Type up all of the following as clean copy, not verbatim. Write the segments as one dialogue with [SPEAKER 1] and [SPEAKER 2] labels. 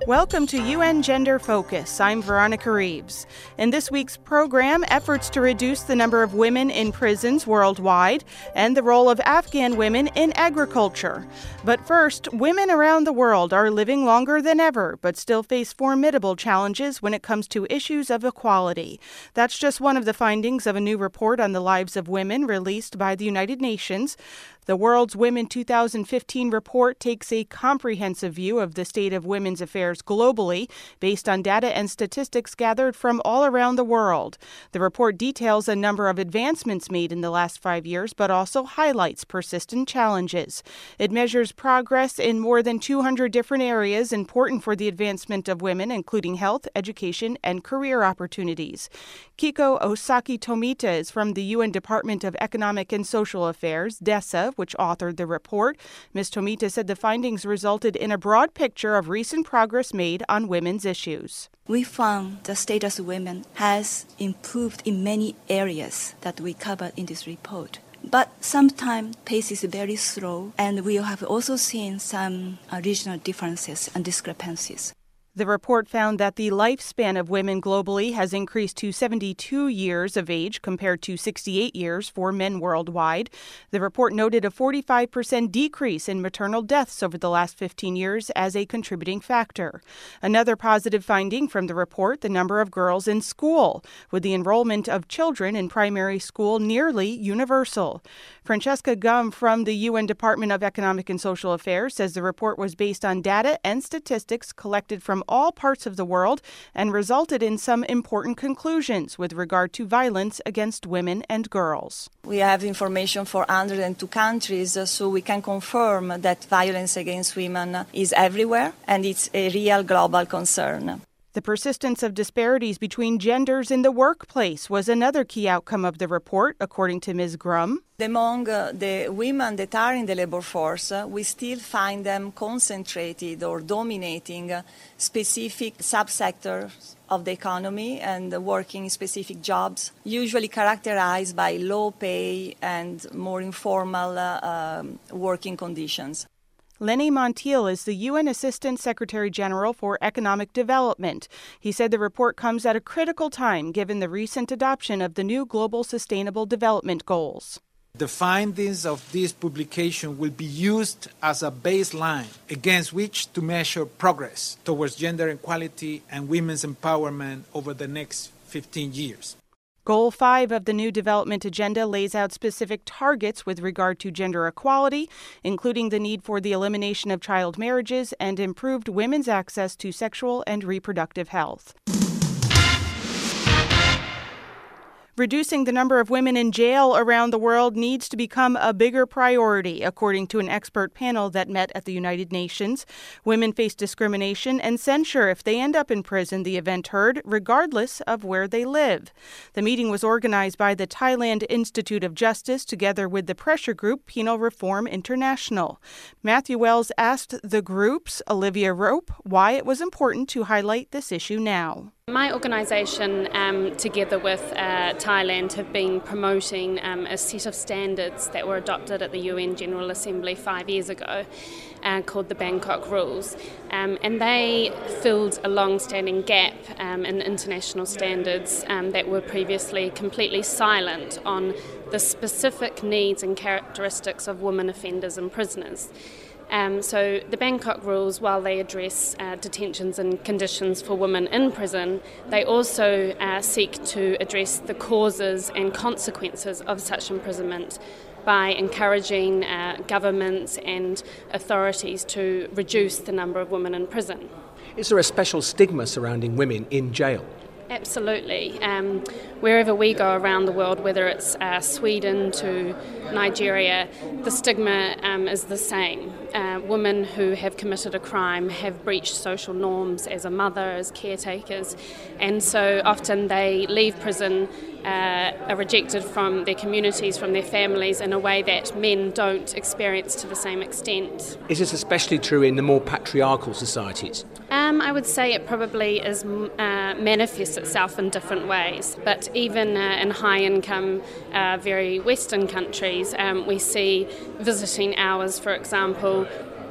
[SPEAKER 1] Welcome to UN Gender Focus. I'm Veronica Reeves. In this week's program, efforts to reduce the number of women in prisons worldwide and the role of Afghan women in agriculture. But first, women around the world are living longer than ever, but still face formidable challenges when it comes to issues of equality. That's just one of the findings of a new report on the lives of women released by the United Nations. The World's Women 2015 report takes a comprehensive view of the state of women's affairs globally, based on data and statistics gathered from all around the world. The report details a number of advancements made in the last 5 years, but also highlights persistent challenges. It measures progress in more than 200 different areas important for the advancement of women, including health, education, and career opportunities. Kiko Osaki Tomita is from the UN Department of Economic and Social Affairs, DESA, which authored the report. Ms. Tomita said the findings resulted in a broad picture of recent progress made on women's issues.
[SPEAKER 2] We found the status of women has improved in many areas that we covered in this report. But sometimes pace is very slow, and we have also seen some regional differences and discrepancies.
[SPEAKER 1] The report found that the lifespan of women globally has increased to 72 years of age compared to 68 years for men worldwide. The report noted a 45% decrease in maternal deaths over the last 15 years as a contributing factor. Another positive finding from the report, the number of girls in school, with the enrollment of children in primary school nearly universal. Francesca Gum from the UN Department of Economic and Social Affairs says the report was based on data and statistics collected from all parts of the world and resulted in some important conclusions with regard to violence against women and girls.
[SPEAKER 3] We have information for 102 countries, so we can confirm that violence against women is everywhere and it's a real global concern.
[SPEAKER 1] The persistence of disparities between genders in the workplace was another key outcome of the report, according to Ms. Grum.
[SPEAKER 3] Among the women that are in the labor force, we still find them concentrated or dominating specific subsectors of the economy and working in specific jobs, usually characterized by low pay and more informal working conditions.
[SPEAKER 1] Lenny Montiel is the UN Assistant Secretary General for Economic Development. He said the report comes at a critical time given the recent adoption of the new Global Sustainable Development Goals.
[SPEAKER 4] The findings of this publication will be used as a baseline against which to measure progress towards gender equality and women's empowerment over the next 15 years.
[SPEAKER 1] Goal 5 of the new development agenda lays out specific targets with regard to gender equality, including the need for the elimination of child marriages and improved women's access to sexual and reproductive health. Reducing the number of women in jail around the world needs to become a bigger priority, according to an expert panel that met at the United Nations. Women face discrimination and censure if they end up in prison, the event heard, regardless of where they live. The meeting was organized by the Thailand Institute of Justice together with the pressure group Penal Reform International. Matthew Wells asked the group's Olivia Rope why it was important to highlight this issue now.
[SPEAKER 5] My organisation, together with Thailand, have been promoting a set of standards that were adopted at the UN General Assembly 5 years ago called the Bangkok Rules. And they filled a long-standing gap in international standards that were previously completely silent on the specific needs and characteristics of women offenders and prisoners. So the Bangkok Rules, while they address detentions and conditions for women in prison, they also seek to address the causes and consequences of such imprisonment by encouraging governments and authorities to reduce the number of women in prison.
[SPEAKER 6] Is there a special stigma surrounding women in jail?
[SPEAKER 5] Absolutely. Wherever we go around the world, whether it's Sweden to Nigeria, the stigma is the same. Women who have committed a crime have breached social norms as a mother, as caretakers, and so often they leave prison, are rejected from their communities, from their families in a way that men don't experience to the same extent.
[SPEAKER 6] Is this especially true in the more patriarchal societies?
[SPEAKER 5] I would say it probably is manifests itself in different ways, but even in high-income, very Western countries, we see visiting hours, for example,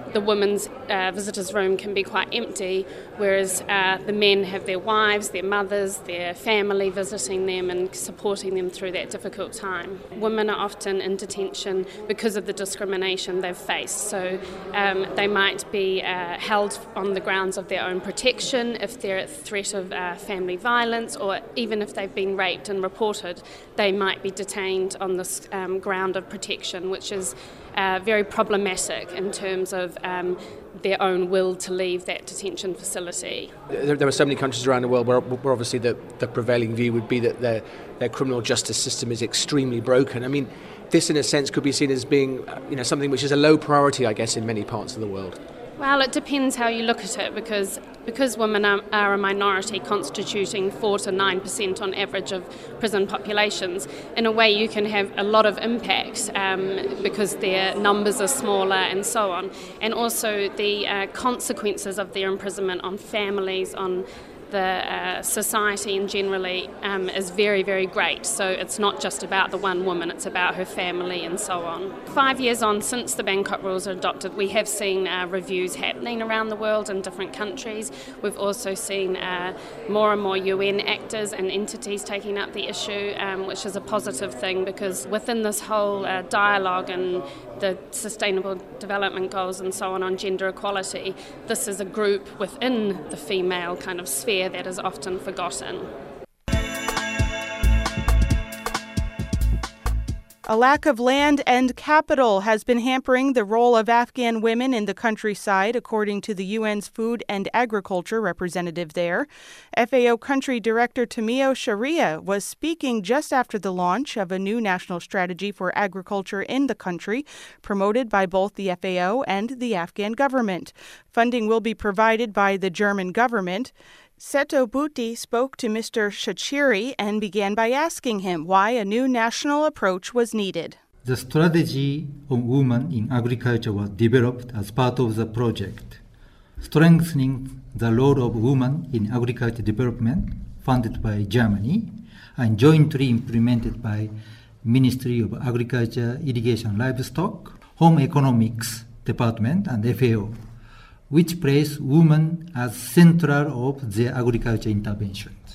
[SPEAKER 5] the women's visitors' room can be quite empty, whereas the men have their wives, their mothers, their family visiting them and supporting them through that difficult time. Women are often in detention because of the discrimination they've faced. So they might be held on the grounds of their own protection if they're at threat of family violence, or even if they've been raped and reported, they might be detained on this ground of protection, which is very problematic in terms of their own will to leave that detention facility.
[SPEAKER 6] There are so many countries around the world where obviously the prevailing view would be that their criminal justice system is extremely broken. I mean, this in a sense could be seen as being something which is a low priority, I guess, in many parts of the world.
[SPEAKER 5] Well, it depends how you look at it, because women are a minority constituting 4 to 9% on average of prison populations. In a way, you can have a lot of impact because their numbers are smaller and so on. And also the consequences of their imprisonment on families, on the society and generally is very, very great. So it's not just about the one woman, it's about her family and so on. 5 years on since the Bangkok Rules are adopted, we have seen reviews happening around the world in different countries. We've also seen more and more UN actors and entities taking up the issue, which is a positive thing, because within this whole dialogue and the Sustainable Development Goals and so on gender equality, this is a group within the female kind of sphere that is often forgotten.
[SPEAKER 1] A lack of land and capital has been hampering the role of Afghan women in the countryside, according to the UN's Food and Agriculture representative there. FAO Country Director Tamio Sharia was speaking just after the launch of a new national strategy for agriculture in the country, promoted by both the FAO and the Afghan government. Funding will be provided by the German government. Seto Bhuti spoke to Mr. Shachiri and began by asking him why a new national approach was needed.
[SPEAKER 7] The strategy on women in agriculture was developed as part of the project, strengthening the role of women in agriculture development, funded by Germany and jointly implemented by Ministry of Agriculture, Irrigation, Livestock, Home Economics Department and FAO, which place women as central of their agriculture interventions.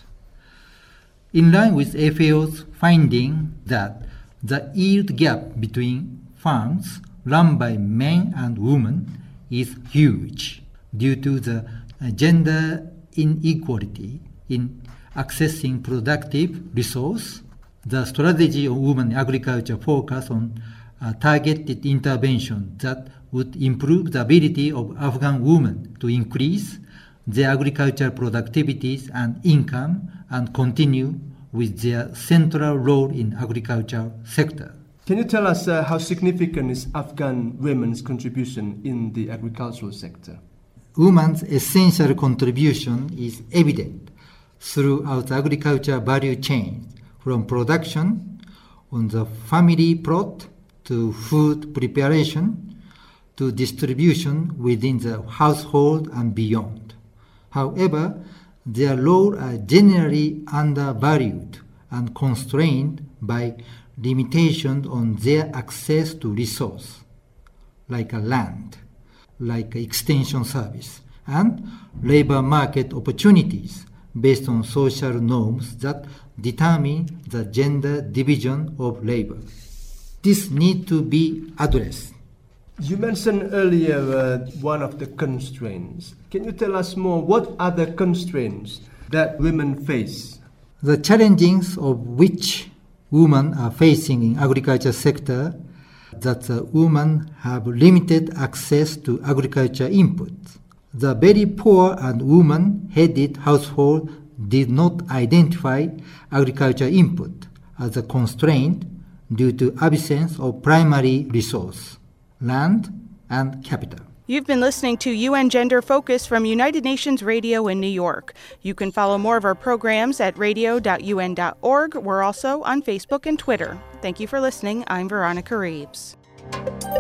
[SPEAKER 7] In line with FAO's finding that the yield gap between farms run by men and women is huge due to the gender inequality in accessing productive resource, the strategy of women agriculture focus on targeted intervention that would improve the ability of Afghan women to increase their agricultural productivities and income and continue with their central role in agriculture sector.
[SPEAKER 8] Can you tell us how significant is Afghan women's contribution in the agricultural sector?
[SPEAKER 7] Women's essential contribution is evident throughout the agriculture value chain, from production on the family plot to food preparation to distribution within the household and beyond. However, their roles are generally undervalued and constrained by limitations on their access to resource, like land, like extension service, and labor market opportunities based on social norms that determine the gender division of labor. This needs to be addressed.
[SPEAKER 8] You mentioned earlier one of the constraints. Can you tell us more? What are the constraints that women face?
[SPEAKER 7] The challenges of which women are facing in agriculture sector, that the women have limited access to agriculture inputs. The very poor and woman-headed household did not identify agriculture input as a constraint due to absence of primary resource, land and capital.
[SPEAKER 1] You've been listening to UN Gender Focus from United Nations Radio in New York. You can follow more of our programs at radio.un.org. We're also on Facebook and Twitter. Thank you for listening. I'm Veronica Reeves.